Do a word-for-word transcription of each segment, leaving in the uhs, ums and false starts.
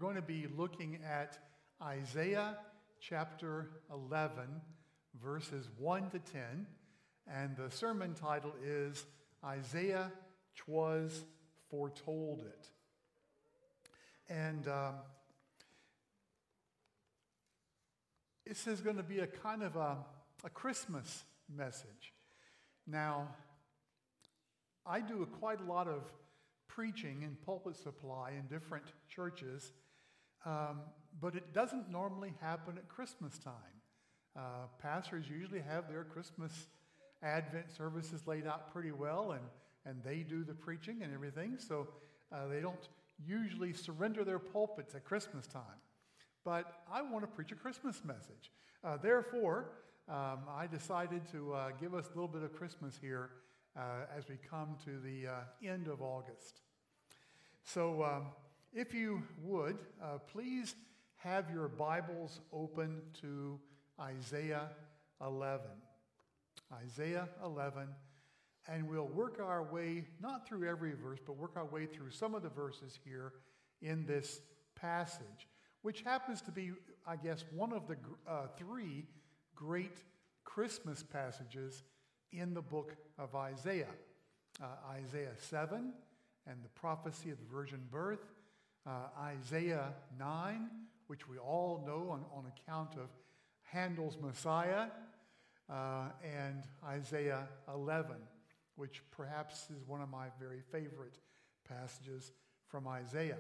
going to be looking at Isaiah chapter eleven, verses one to ten, and the sermon title is Isaiah Twas Foretold It. And um, this is going to be a kind of a, a Christmas message. Now, I do a, quite a lot of preaching in Pulpit Supply in different churches, um, but it doesn't normally happen at Christmas time. Uh, pastors usually have their Christmas Advent services laid out pretty well, and, and they do the preaching and everything, so uh, they don't usually surrender their pulpits at Christmas time. But I want to preach a Christmas message. Uh, therefore, um, I decided to uh, give us a little bit of Christmas here uh, as we come to the uh, end of August. So um, if you would, uh, please have your Bibles open to Isaiah eleven. Isaiah eleven, and we'll work our way, not through every verse, but work our way through some of the verses here in this passage, which happens to be, I guess, one of the uh, three great Christmas passages in the book of Isaiah. Uh, Isaiah seven, and the prophecy of the virgin birth. Uh, Isaiah nine, which we all know on, on account of Handel's Messiah. Uh, and Isaiah eleven, which perhaps is one of my very favorite passages from Isaiah.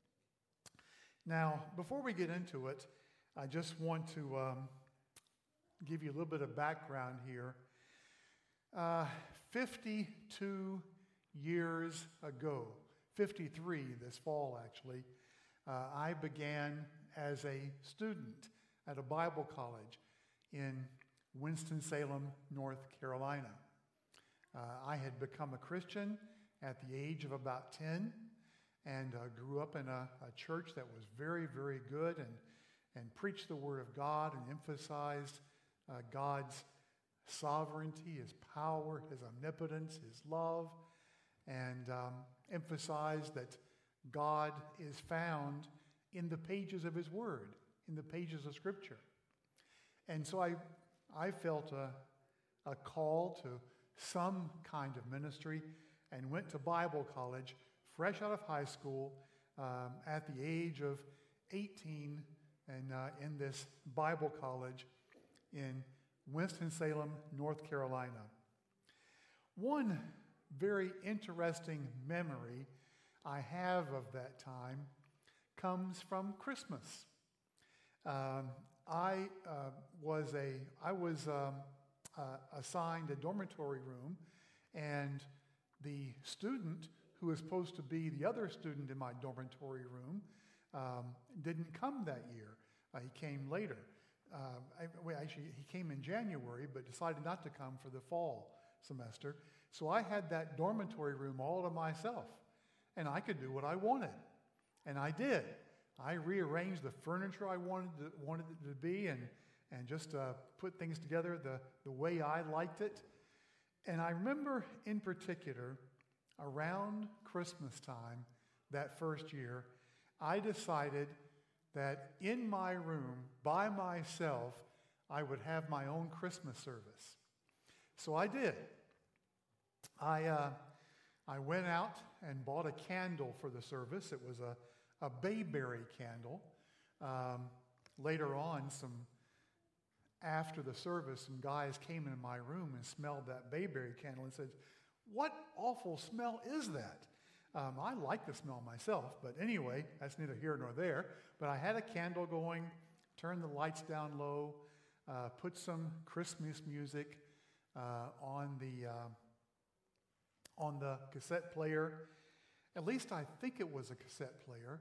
Now, before we get into it, I just want to um, give you a little bit of background here. Uh, fifty-two years ago, fifty-three this fall actually, uh, I began as a student at a Bible college in Winston-Salem, North Carolina. Uh, I had become a Christian at the age of about ten, and uh, grew up in a, a church that was very, very good and, and preached the Word of God and emphasized uh, God's sovereignty, His power, His omnipotence, His love, and um, emphasized that God is found in the pages of His Word, in the pages of Scripture. And so I, I felt a, a call to some kind of ministry and went to Bible college fresh out of high school um, at the age of eighteen, and uh, in this Bible college in Winston-Salem, North Carolina. One very interesting memory I have of that time comes from Christmas. Um, I uh, was a I was um, uh, assigned a dormitory room, and the student who was supposed to be the other student in my dormitory room um, didn't come that year. Uh, he came later. Uh, I, well, actually, he came in January, but decided not to come for the fall semester. So I had that dormitory room all to myself, and I could do what I wanted, and I did. I rearranged the furniture I wanted to, wanted it to be, and and just uh, put things together the, the way I liked it. And I remember in particular, around Christmas time that first year, I decided that in my room, by myself, I would have my own Christmas service. So I did. I uh, I went out and bought a candle for the service. It was a, a bayberry candle. Um, later on, some after the service, some guys came into my room and smelled that bayberry candle and said, "What awful smell is that?" Um, I like the smell myself, but anyway, that's neither here nor there. But I had a candle going, turned the lights down low, uh, put some Christmas music uh, on the uh, on the cassette player. At least I think it was a cassette player.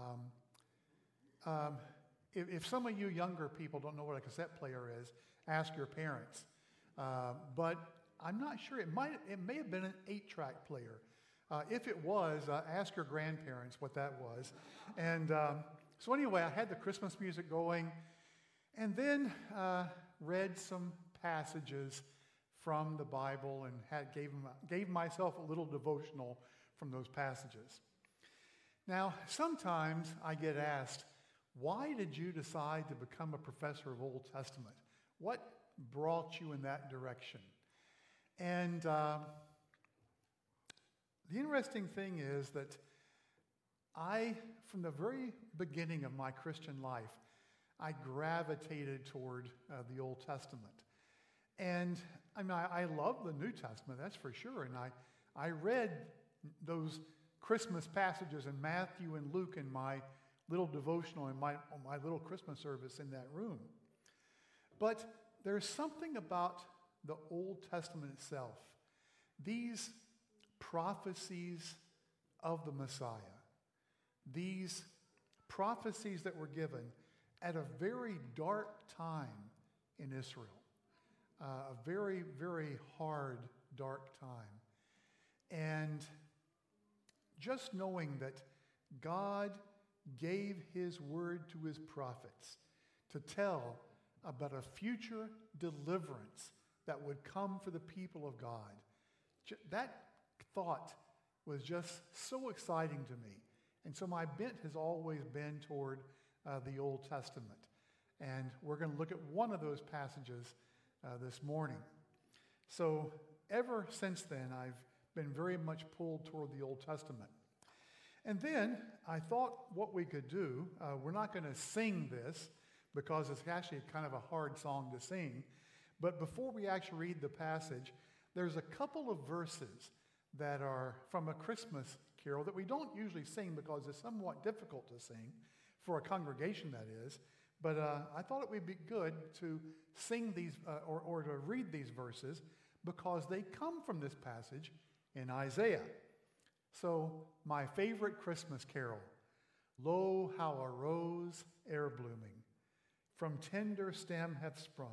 Um, um, if, if some of you younger people don't know what a cassette player is, ask your parents. Uh, but I'm not sure. It might. It may have been an eight-track player. Uh, if it was, uh, ask your grandparents what that was. And um, so anyway, I had the Christmas music going, and then uh, read some passages from the Bible and had gave, gave myself a little devotional from those passages. Now, sometimes I get asked, why did you decide to become a professor of Old Testament? What brought you in that direction? And uh, the interesting thing is that I, from the very beginning of my Christian life, I gravitated toward uh, the Old Testament. And I mean, I, I love the New Testament, that's for sure. And I, I read those Christmas passages in Matthew and Luke in my little devotional in my, my little Christmas service in that room. But there's something about the Old Testament itself. These prophecies of the Messiah, these prophecies that were given at a very dark time in Israel, uh, a very, very hard, dark time. And just knowing that God gave his word to his prophets to tell about a future deliverance that would come for the people of God. That thought was just so exciting to me. And so my bent has always been toward uh, the Old Testament. And we're going to look at one of those passages uh, this morning. So ever since then, I've been very much pulled toward the Old Testament. And then I thought what we could do, uh, we're not going to sing this because it's actually kind of a hard song to sing. But before we actually read the passage, there's a couple of verses that are from a Christmas carol that we don't usually sing because it's somewhat difficult to sing for a congregation, that is. But uh, I thought it would be good to sing these uh, or, or to read these verses because they come from this passage in Isaiah. So, my favorite Christmas carol, Lo, how a rose ere blooming, from tender stem hath sprung,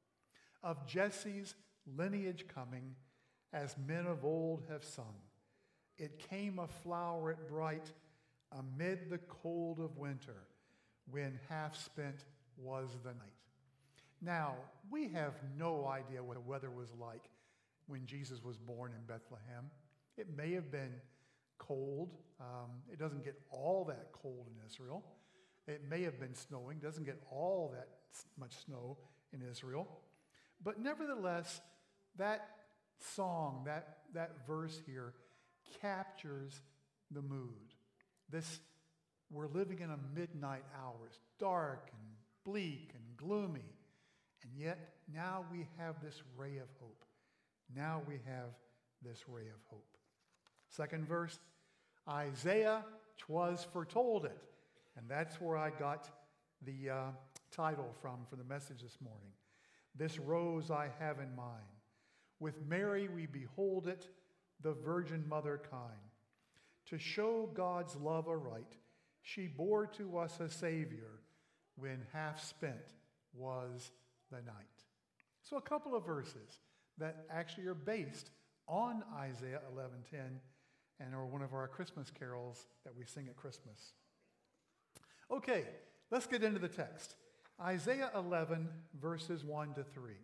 of Jesse's lineage coming, as men of old have sung. It came a floweret bright amid the cold of winter, when half spent was the night. Now, we have no idea what the weather was like when Jesus was born in Bethlehem. It may have been cold. Um, it doesn't get all that cold in Israel. It may have been snowing. It doesn't get all that much snow in Israel. But nevertheless, that song, that, that verse here captures the mood. This, we're living in a midnight hour. It's dark and bleak and gloomy. And yet now we have this ray of hope. Now we have this ray of hope. Second verse, Isaiah, 'twas foretold it. And that's where I got the uh, title from for the message this morning. This rose I have in mind. With Mary we behold it, the Virgin Mother kind. To show God's love aright, she bore to us a Savior when half spent was the night. So a couple of verses that actually are based on Isaiah eleven ten and are one of our Christmas carols that we sing at Christmas. Okay, let's get into the text. Isaiah eleven, verses one to three.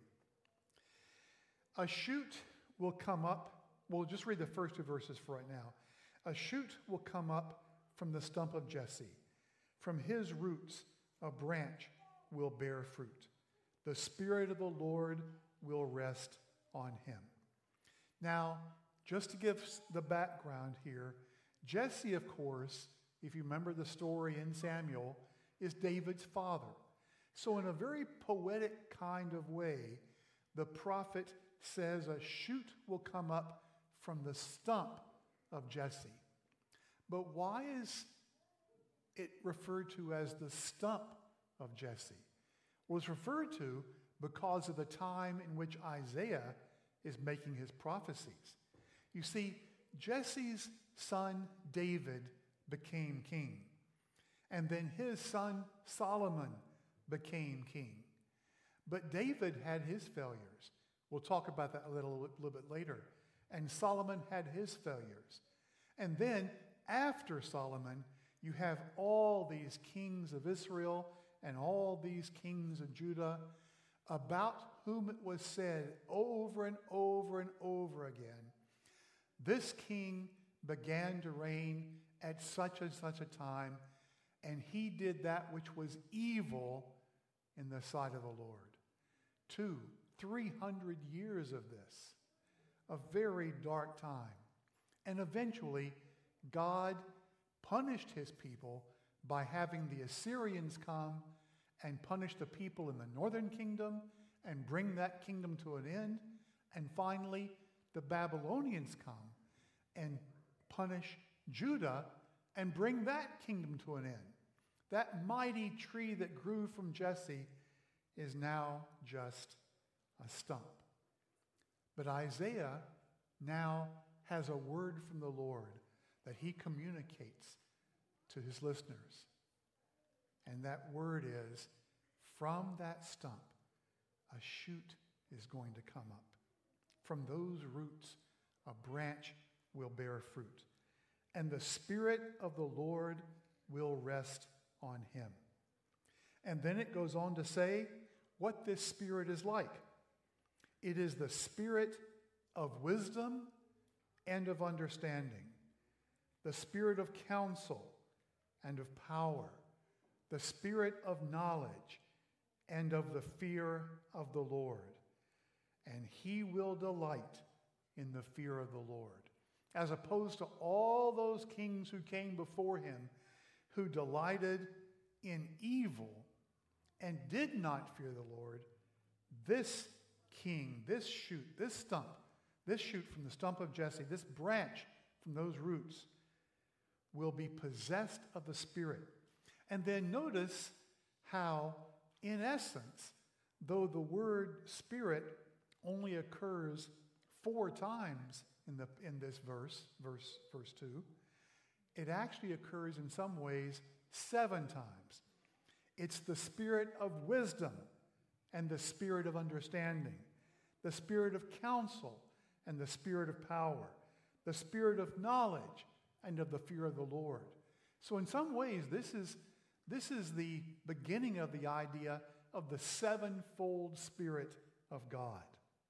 A shoot will come up. We'll just read the first two verses for right now. A shoot will come up from the stump of Jesse. From his roots, a branch will bear fruit. The Spirit of the Lord will rest on him. Now, just to give the background here, Jesse, of course, if you remember the story in Samuel, is David's father. So in a very poetic kind of way, the prophet says a shoot will come up from the stump of Jesse. But why is it referred to as the stump of Jesse? Well, it's referred to because of the time in which Isaiah is making his prophecies. You see, Jesse's son David became king. And then his son Solomon became king. But David had his failures. We'll talk about that a little, little bit later. And Solomon had his failures. And then after Solomon, you have all these kings of Israel and all these kings of Judah about whom it was said over and over and over again, this king began to reign at such and such a time, and he did that which was evil in the sight of the Lord. Two, three hundred years of this, a very dark time. And eventually, God punished his people by having the Assyrians come and punish the people in the northern kingdom and bring that kingdom to an end. And finally, the Babylonians come and punish Judah and bring that kingdom to an end. That mighty tree that grew from Jesse is now just a stump. But Isaiah now has a word from the Lord that he communicates to his listeners. And that word is, from that stump, a shoot is going to come up. From those roots, a branch will bear fruit. And the Spirit of the Lord will rest on him. And then it goes on to say what this Spirit is like. It is the Spirit of wisdom and of understanding, the Spirit of counsel and of power, the Spirit of knowledge and of the fear of the Lord. And he will delight in the fear of the Lord, as opposed to all those kings who came before him who delighted in evil and did not fear the Lord. This king, this shoot, this stump, this shoot from the stump of Jesse, this branch from those roots will be possessed of the Spirit. And then notice how, in essence, though the word Spirit only occurs four times in the in this verse, verse, verse two, it actually occurs in some ways seven times. It's the Spirit of wisdom and the Spirit of understanding, the Spirit of counsel and the Spirit of power, the Spirit of knowledge and of the fear of the Lord. So in some ways, this is, this is the beginning of the idea of the sevenfold Spirit of God.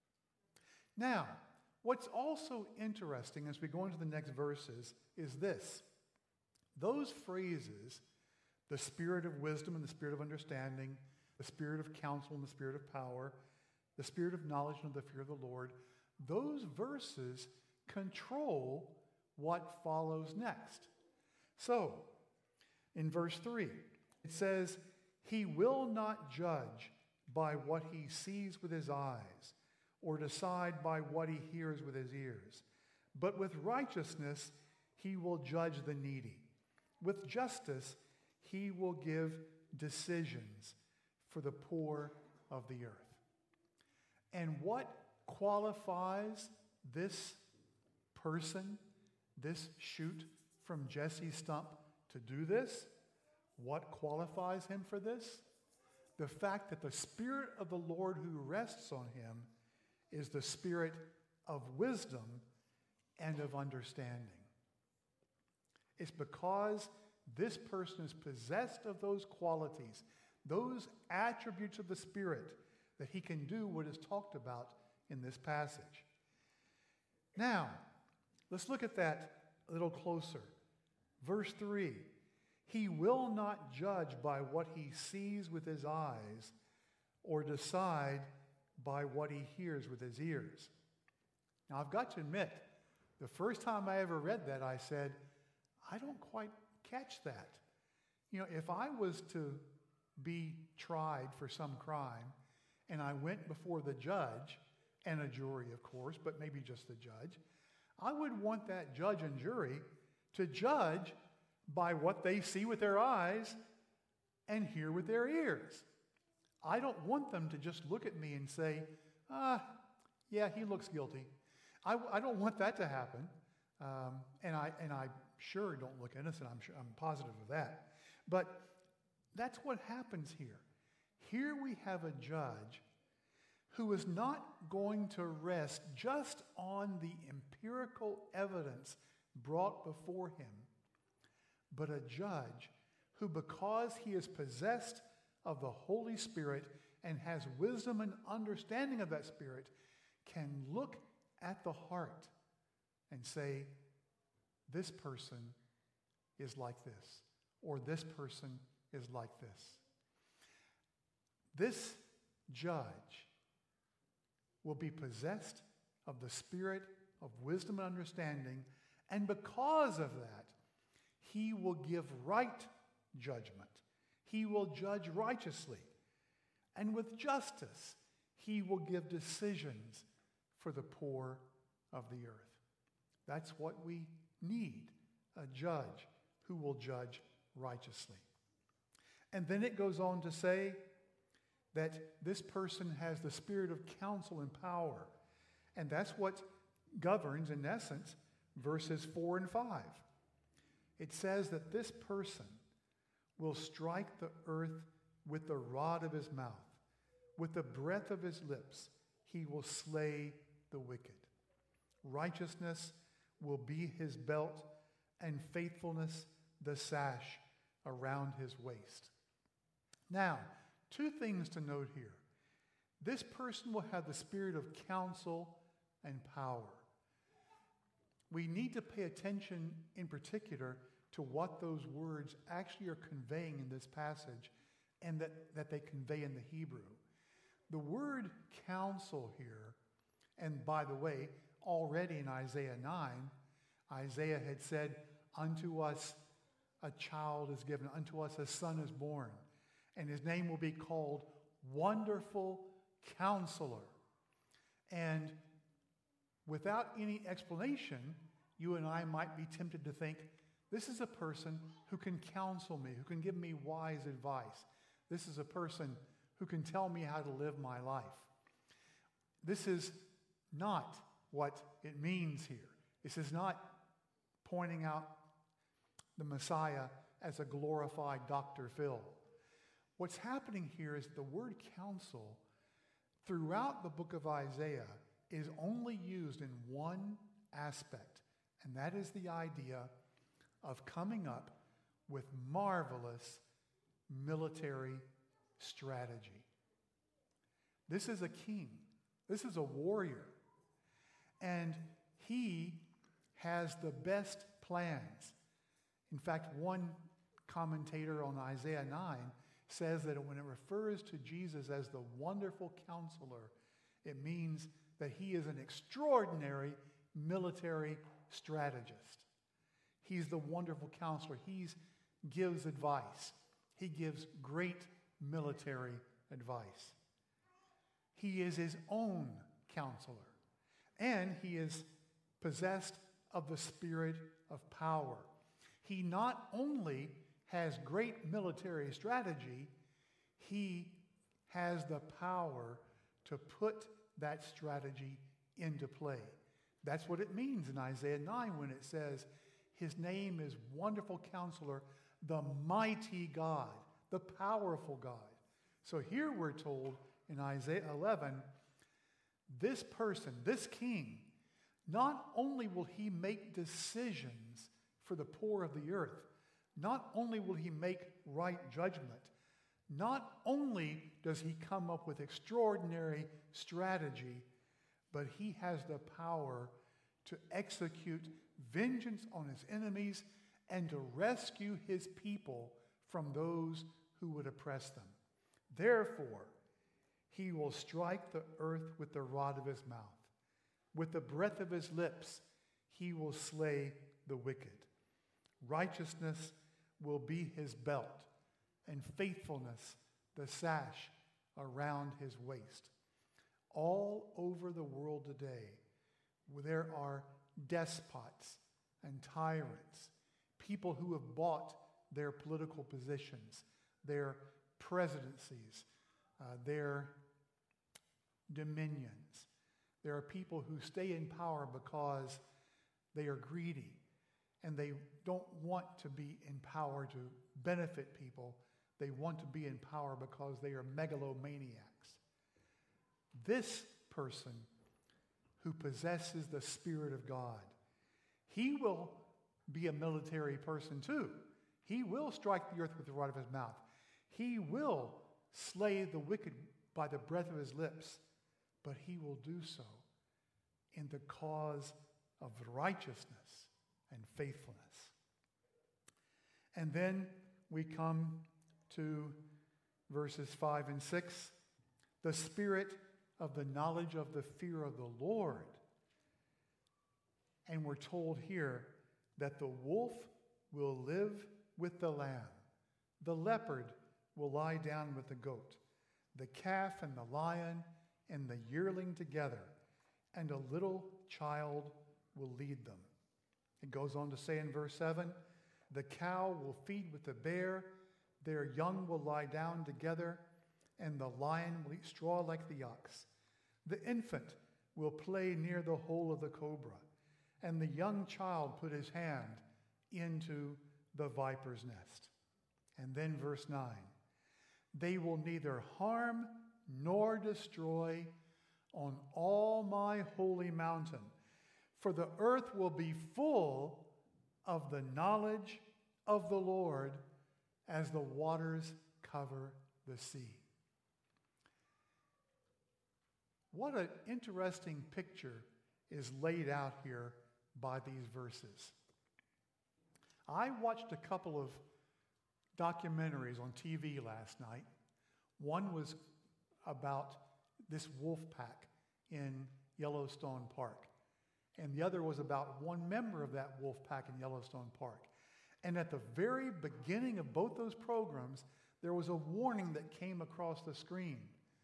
Now, what's also interesting as we go into the next verses is this. Those phrases, the Spirit of wisdom and the Spirit of understanding, the Spirit of counsel and the Spirit of power, the Spirit of knowledge and of the fear of the Lord, those verses control what follows next. So, in verse three, it says, he will not judge by what he sees with his eyes, or decide by what he hears with his ears. But with righteousness he will judge the needy. With justice he will give decisions for the poor of the earth. And what qualifies this person, this shoot from Jesse's stump, to do this? What qualifies him for this? The fact that the Spirit of the Lord who rests on him is the Spirit of wisdom and of understanding. It's because this person is possessed of those qualities, those attributes of the Spirit, that he can do what is talked about in this passage. Now, let's look at that a little closer. Verse three, he will not judge by what he sees with his eyes or decide by what he hears with his ears. Now, I've got to admit, the first time I ever read that, I said, I don't quite catch that. You know, if I was to be tried for some crime and I went before the judge and a jury, of course, but maybe just the judge, I would want that judge and jury to judge by what they see with their eyes and hear with their ears. I don't want them to just look at me and say, ah, yeah, he looks guilty. I, I don't want that to happen. Um, and I and I sure don't look innocent. I'm sure, I'm positive of that. But that's what happens here. Here we have a judge who is not going to rest just on the empirical evidence brought before him, but a judge who, because he is possessed of the Holy Spirit and has wisdom and understanding of that Spirit, can look at the heart and say, this person is like this, or this person is like this. This judge will be possessed of the spirit of wisdom and understanding, and because of that, he will give right judgment. He will judge righteously. And with justice, he will give decisions for the poor of the earth. That's what we need, a judge who will judge righteously. And then it goes on to say that this person has the spirit of counsel and power. And that's what governs, in essence, verses four and five. It says that this person will strike the earth with the rod of his mouth. With the breath of his lips, he will slay the wicked. Righteousness will be his belt, and faithfulness the sash around his waist. Now, two things to note here. This person will have the spirit of counsel and power. We need to pay attention in particular to what those words actually are conveying in this passage and that, that they convey in the Hebrew. The word counsel here, and by the way, already in Isaiah nine, Isaiah had said, unto us a child is given, unto us a son is born, and his name will be called Wonderful Counselor. And without any explanation, you and I might be tempted to think, this is a person who can counsel me, who can give me wise advice. This is a person who can tell me how to live my life. This is not what it means here. This is not pointing out the Messiah as a glorified Doctor Phil. What's happening here is the word counsel throughout the book of Isaiah is only used in one aspect, and that is the idea of coming up with marvelous military strategy. This is a king. This is a warrior. And he has the best plans. In fact, one commentator on Isaiah nine says that when it refers to Jesus as the wonderful counselor, it means that he is an extraordinary military strategist. He's the wonderful counselor. He gives advice. He gives great military advice. He is his own counselor. And he is possessed of the spirit of power. He not only has great military strategy, he has the power to put that strategy into play. That's what it means in Isaiah nine when it says, his name is Wonderful Counselor, the Mighty God, the Powerful God. So here we're told in Isaiah eleven, this person, this king, not only will he make decisions for the poor of the earth, not only will he make right judgment, not only does he come up with extraordinary strategy, but he has the power to execute vengeance on his enemies and to rescue his people from those who would oppress them. Therefore, he will strike the earth with the rod of his mouth. With the breath of his lips, he will slay the wicked. Righteousness will be his belt, and faithfulness the sash around his waist. All over the world today, there are despots and tyrants, people who have bought their political positions, their presidencies, uh, their dominions. There are people who stay in power because they are greedy and they don't want to be in power to benefit people. They want to be in power because they are megalomaniacs. This person who possesses the Spirit of God, he will be a military person too. He will strike the earth with the rod of his mouth. He will slay the wicked by the breath of his lips, but he will do so in the cause of righteousness and faithfulness. And then we come to verses five and six. The spirit of the knowledge of the fear of the Lord. And we're told here that the wolf will live with the lamb. The leopard will lie down with the goat. The calf and the lion and the yearling together, and a little child will lead them. It goes on to say in verse seven, the cow will feed with the bear, their young will lie down together, and the lion will eat straw like the ox. The infant will play near the hole of the cobra, and the young child put his hand into the viper's nest. And then verse nine, they will neither harm nor destroy on all my holy mountain, for the earth will be full of the knowledge of the Lord as the waters cover the sea. What an interesting picture is laid out here by these verses. I watched a couple of documentaries on T V last night. One was about this wolf pack in Yellowstone Park, and the other was about one member of that wolf pack in Yellowstone Park. And at the very beginning of both those programs, there was a warning that came across the screen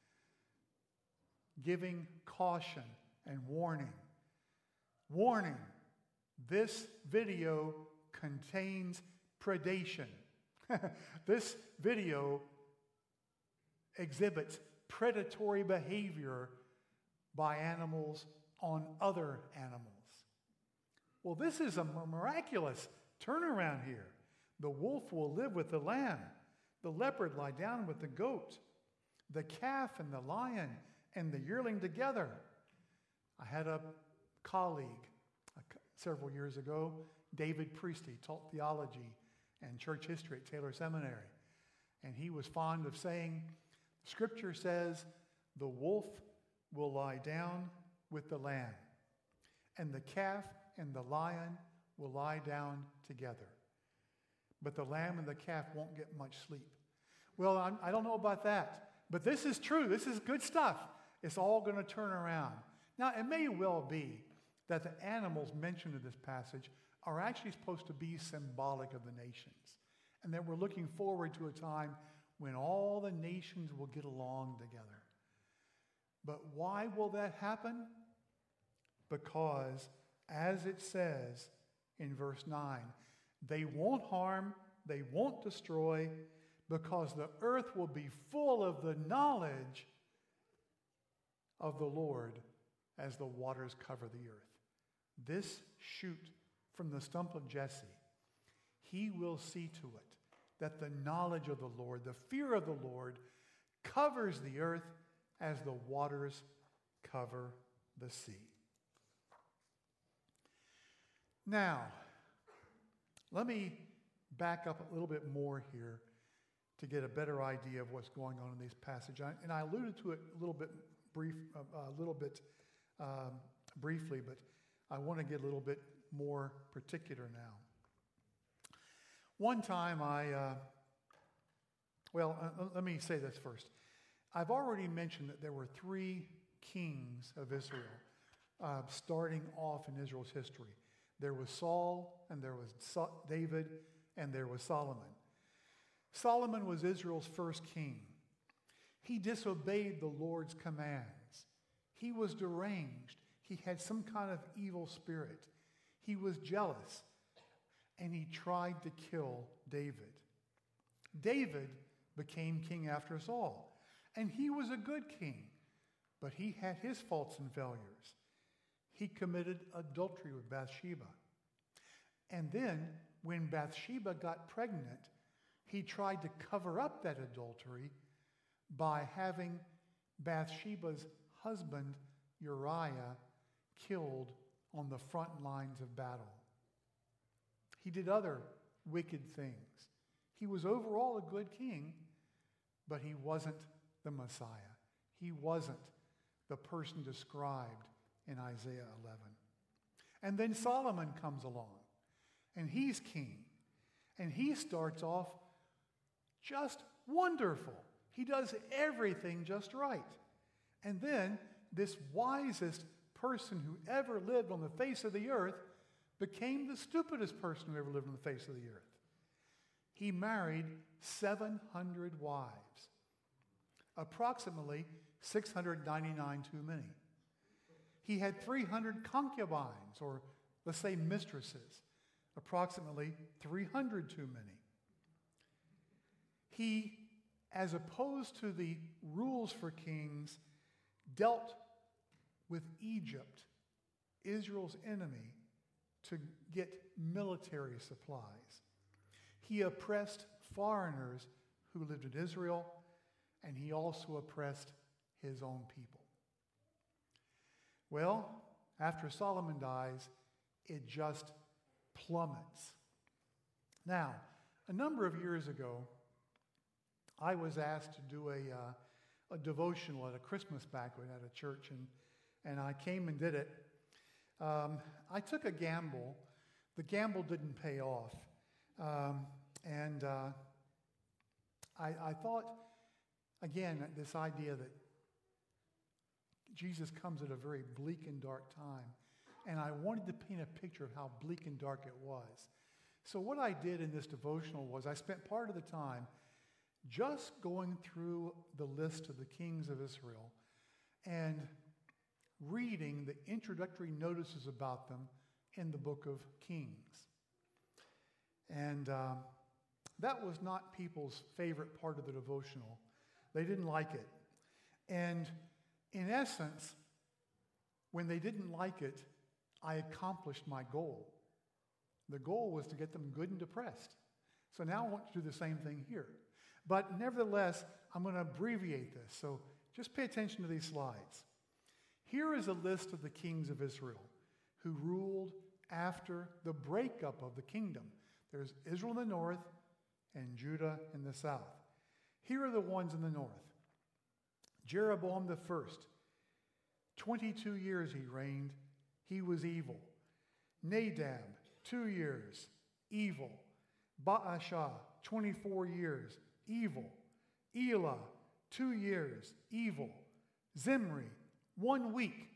giving caution and warning. Warning, this video contains predation. This video exhibits predatory behavior by animals on other animals. Well, this is a miraculous turnaround here. The wolf will live with the lamb. The leopard lie down with the goat. The calf and the lion and the yearling together. I had a colleague uh, several years ago, David Priestley, taught theology and church history at Taylor Seminary. And he was fond of saying, Scripture says, the wolf will lie down with the lamb, and the calf and the lion will lie down together. But the lamb and the calf won't get much sleep. Well, I'm, I don't know about that, but this is true. This is good stuff. It's all going to turn around. Now, it may well be that the animals mentioned in this passage are actually supposed to be symbolic of the nations, and that we're looking forward to a time when all the nations will get along together. But why will that happen? Because, as it says in verse nine, they won't harm, they won't destroy, because the earth will be full of the knowledge of the Lord as the waters cover the earth. This shoot from the stump of Jesse, he will see to it that the knowledge of the Lord, the fear of the Lord, covers the earth as the waters cover the sea. Now, let me back up a little bit more here to get a better idea of what's going on in this passage. I, and I alluded to it a little bit brief, uh, a little bit um, briefly, but I want to get a little bit more particular now. One time I, uh, well, uh, let me say this first. I've already mentioned that there were three kings of Israel uh, starting off in Israel's history. There was Saul, and there was so- David, and there was Solomon. Solomon was Israel's first king. He disobeyed the Lord's commands. He was deranged. He had some kind of evil spirit. He was jealous, and he tried to kill David. David became king after Saul, and he was a good king, but he had his faults and failures. He committed adultery with Bathsheba. And then, when Bathsheba got pregnant, he tried to cover up that adultery by having Bathsheba's husband, Uriah, killed on the front lines of battle. He did other wicked things. He was overall a good king, but he wasn't the Messiah. He wasn't the person described in Isaiah eleven. And then Solomon comes along, and he's king. And he starts off just wonderful. He does everything just right. And then this wisest person who ever lived on the face of the earth became the stupidest person who ever lived on the face of the earth. He married seven hundred wives, approximately six hundred ninety-nine too many. He had three hundred concubines, or let's say mistresses, approximately three hundred too many. He, as opposed to the rules for kings, dealt with Egypt, Israel's enemy, to get military supplies. He oppressed foreigners who lived in Israel, and he also oppressed his own people. Well, after Solomon dies, it just plummets. Now, a number of years ago, I was asked to do a, uh, a devotional at a Christmas banquet at a church, and, and I came and did it. Um, I took a gamble. The gamble didn't pay off. Um, and uh, I, I thought, again, this idea that Jesus comes at a very bleak and dark time. And I wanted to paint a picture of how bleak and dark it was. So what I did in this devotional was I spent part of the time just going through the list of the kings of Israel and reading the introductory notices about them in the book of Kings. And um, that was not people's favorite part of the devotional. They didn't like it. And in essence, when they didn't like it, I accomplished my goal. The goal was to get them good and depressed. So now I want to do the same thing here. But nevertheless, I'm going to abbreviate this. So just pay attention to these slides. Here is a list of the kings of Israel who ruled after the breakup of the kingdom. There's Israel in the north and Judah in the south. Here are the ones in the north. Jeroboam the first, twenty-two years he reigned. He was evil. Nadab, two years, evil. Baasha, twenty-four years, evil. Elah, two years, evil. Zimri, one week.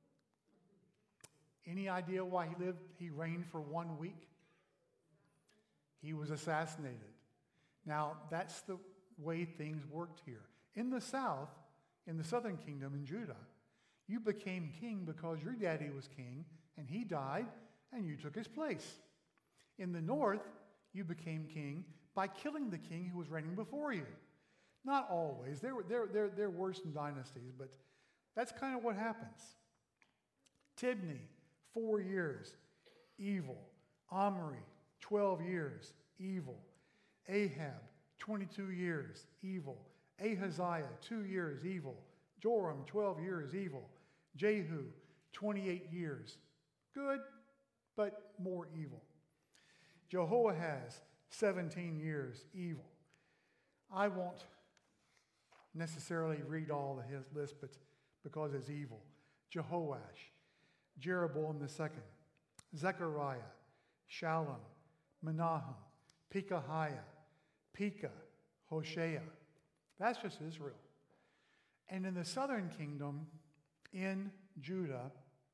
Any idea why he lived, he reigned for one week? He was assassinated. Now, that's the way things worked here. In the south, in the southern kingdom, in Judah, you became king because your daddy was king, and he died, and you took his place. In the north, you became king by killing the king who was reigning before you. Not always. There, there, there, there were some dynasties, but that's kind of what happens. Tibni, four years, evil. Omri, twelve years, evil. Ahab, twenty-two years, evil. Ahaziah, two years, evil. Joram, twelve years, evil. Jehu, twenty-eight years, good, but more evil. Jehoahaz, seventeen years, evil. I won't necessarily read all of his list, but because it's evil. Jehoash, Jeroboam the second, Zechariah, Shallum, Menahem, Pekahiah, Pekah, Hoshea. That's just Israel. And in the southern kingdom, in Judah,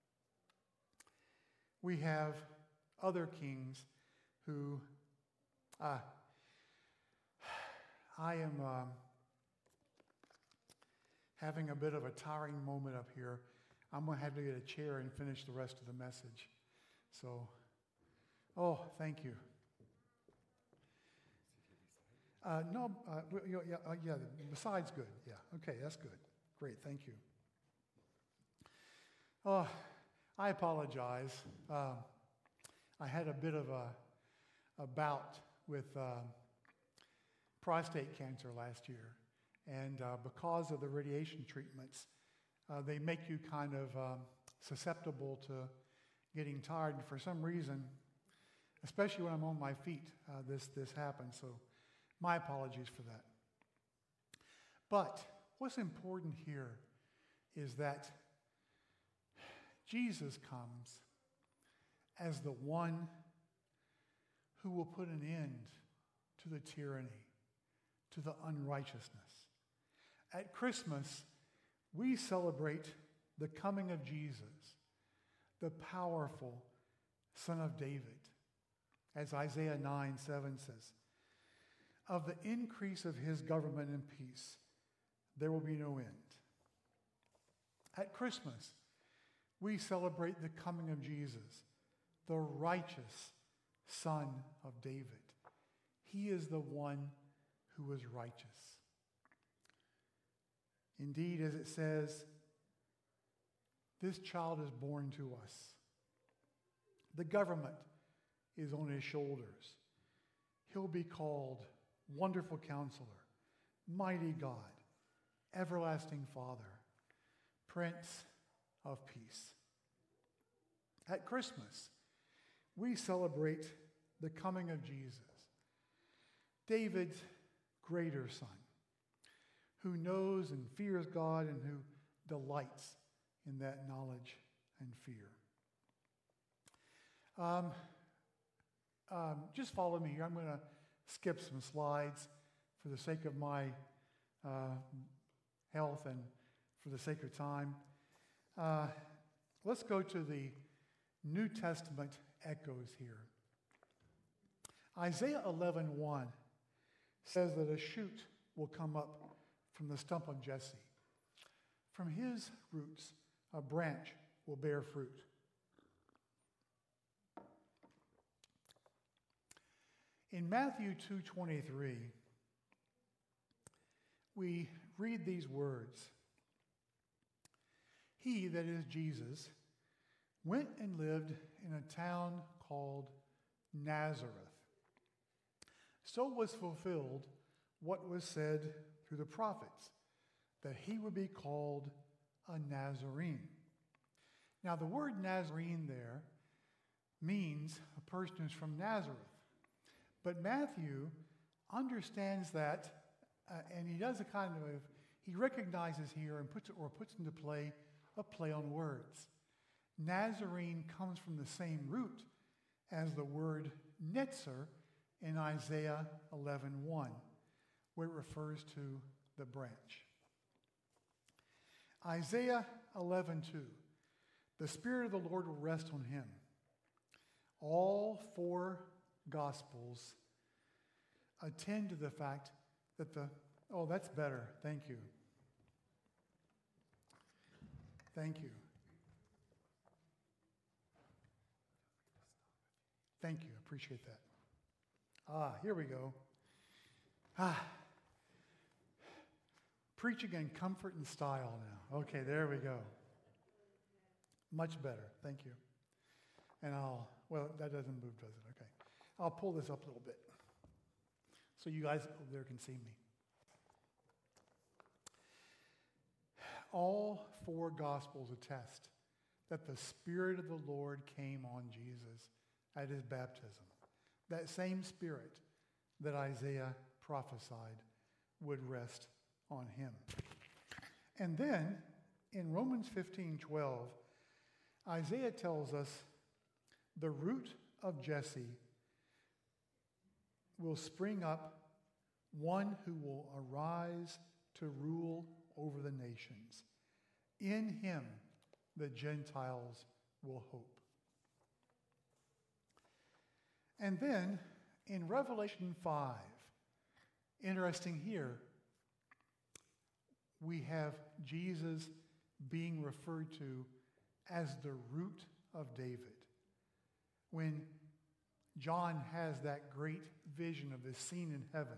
we have other kings who, uh, I am um, having a bit of a tiring moment up here. I'm going to have to get a chair and finish the rest of the message. So, oh, thank you. Uh, no, uh, yeah, yeah, uh, yeah, besides good. Yeah, okay, that's good. Great, thank you. Oh, I apologize. Uh, I had a bit of a, a bout with uh, prostate cancer last year. And uh, because of the radiation treatments, uh, they make you kind of um, susceptible to getting tired. And for some reason, especially when I'm on my feet, uh, this, this happens. So my apologies for that. But what's important here is that Jesus comes as the one who will put an end to the tyranny, to the unrighteousness. At Christmas, we celebrate the coming of Jesus, the powerful Son of David. As Isaiah nine seven says, of the increase of his government and peace, there will be no end. At Christmas, we celebrate the coming of Jesus, the righteous Son of David. He is the one who is righteous. Indeed, as it says, this child is born to us. The government is on his shoulders. He'll be called Wonderful Counselor, Mighty God, Everlasting Father, Prince of Peace. At Christmas, we celebrate the coming of Jesus, David's greater son, who knows and fears God and who delights in that knowledge and fear. Um, um, just follow me here. I'm going to skip some slides for the sake of my uh, health and for the sake of time. Uh, let's go to the New Testament echoes here. Isaiah eleven one says that a shoot will come up from the stump of Jesse. From his roots, a branch will bear fruit. In Matthew two twenty-three, we read these words. He, that is Jesus, went and lived in a town called Nazareth. So was fulfilled what was said through the prophets, that he would be called a Nazarene. Now, the word Nazarene there means a person who's from Nazareth. But Matthew understands that, uh, and he does a kind of, he recognizes here and puts it, or puts into play a play on words. Nazarene comes from the same root as the word netzer in Isaiah eleven one, where it refers to the branch. Isaiah eleven two, the Spirit of the Lord will rest on him. All four Gospels attend to the fact that the, oh, that's better. Thank you. Thank you. Thank you. Appreciate that. Ah, here we go. Ah. Preaching in comfort and style now. Okay, there we go. Much better. Thank you. And I'll, well, that doesn't move, does it? Okay. I'll pull this up a little bit so you guys over there can see me. All four Gospels attest that the Spirit of the Lord came on Jesus at his baptism. That same Spirit that Isaiah prophesied would rest on him. And then in Romans fifteen twelve, Isaiah tells us the root of Jesse will spring up, one who will arise to rule over the nations. In him, the Gentiles will hope. And then, in Revelation five, interesting here, we have Jesus being referred to as the root of David. When John has that great vision of this scene in heaven,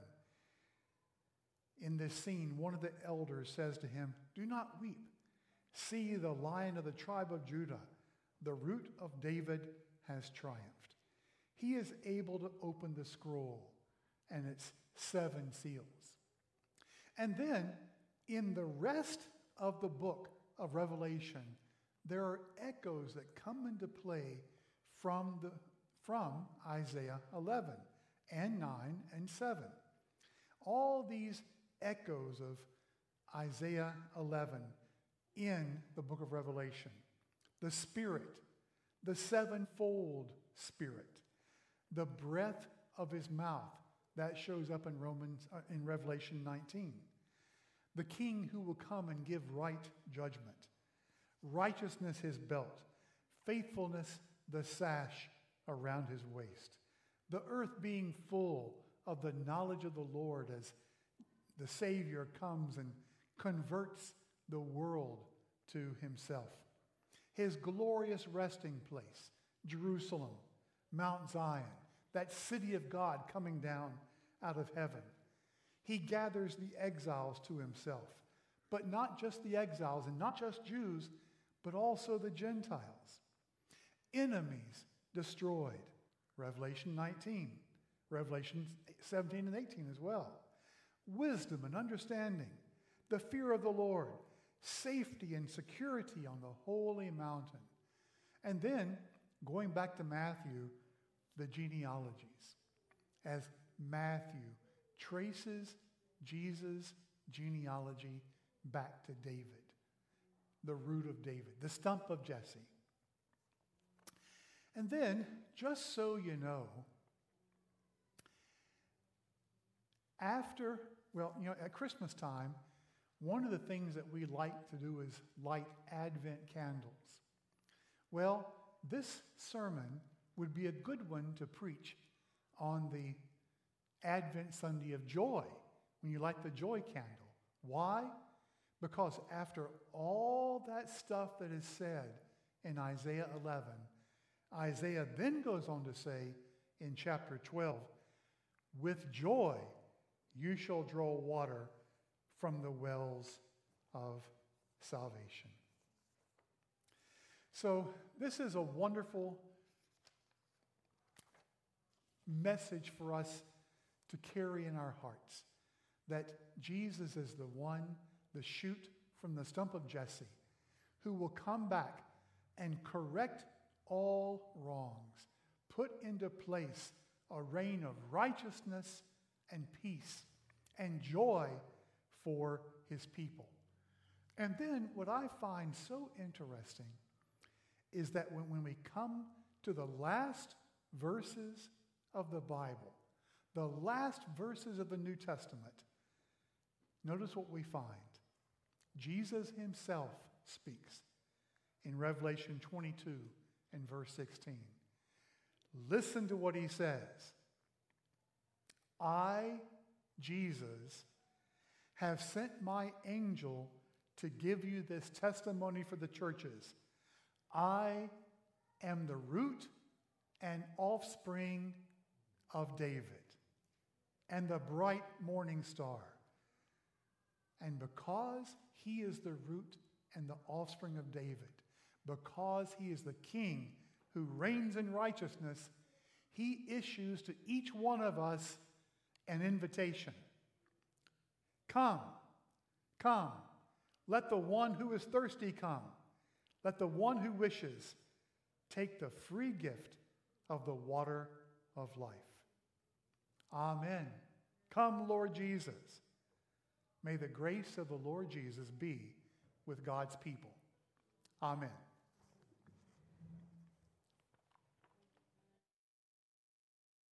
in this scene, one of the elders says to him, "Do not weep. See, the Lion of the tribe of Judah, the root of David, has triumphed. He is able to open the scroll and its seven seals." And then, in the rest of the book of Revelation, there are echoes that come into play from, the, from Isaiah eleven and nine and seven. All these echoes of Isaiah eleven in the book of Revelation. The Spirit, the sevenfold Spirit, the breath of his mouth. That shows up in Romans, uh, in Revelation nineteen. The king who will come and give right judgment. Righteousness his belt. Faithfulness the sash around his waist. The earth being full of the knowledge of the Lord as the Savior comes and converts the world to himself. His glorious resting place, Jerusalem, Mount Zion, that city of God coming down out of heaven. He gathers the exiles to himself, but not just the exiles and not just Jews, but also the Gentiles. Enemies destroyed, Revelation nineteen, Revelation seventeen and eighteen as well. Wisdom and understanding, the fear of the Lord, safety and security on the holy mountain. And then, going back to Matthew, the genealogies, as Matthew traces Jesus' genealogy back to David, the root of David, the stump of Jesse. And then, just so you know, after, well, you know, at Christmas time, one of the things that we like to do is light Advent candles. Well, this sermon would be a good one to preach on the Advent Sunday of joy, when you light the joy candle. Why? Because after all that stuff that is said in Isaiah eleven, Isaiah then goes on to say in chapter twelve, with joy you shall draw water from the wells of salvation. So this is a wonderful message for us to carry in our hearts, that Jesus is the one, the shoot from the stump of Jesse, who will come back and correct all wrongs, put into place a reign of righteousness and peace and joy for his people. And then what I find so interesting is that when, when we come to the last verses of the Bible, the last verses of the New Testament, notice what we find. Jesus himself speaks in Revelation twenty-two and verse sixteen. Listen to what he says. I, Jesus, have sent my angel to give you this testimony for the churches. I am the root and offspring of David and the bright morning star. And because he is the root and the offspring of David, because he is the king who reigns in righteousness, he issues to each one of us an invitation. Come, come, let the one who is thirsty come. Let the one who wishes take the free gift of the water of life. Amen. Come, Lord Jesus. May the grace of the Lord Jesus be with God's people. Amen.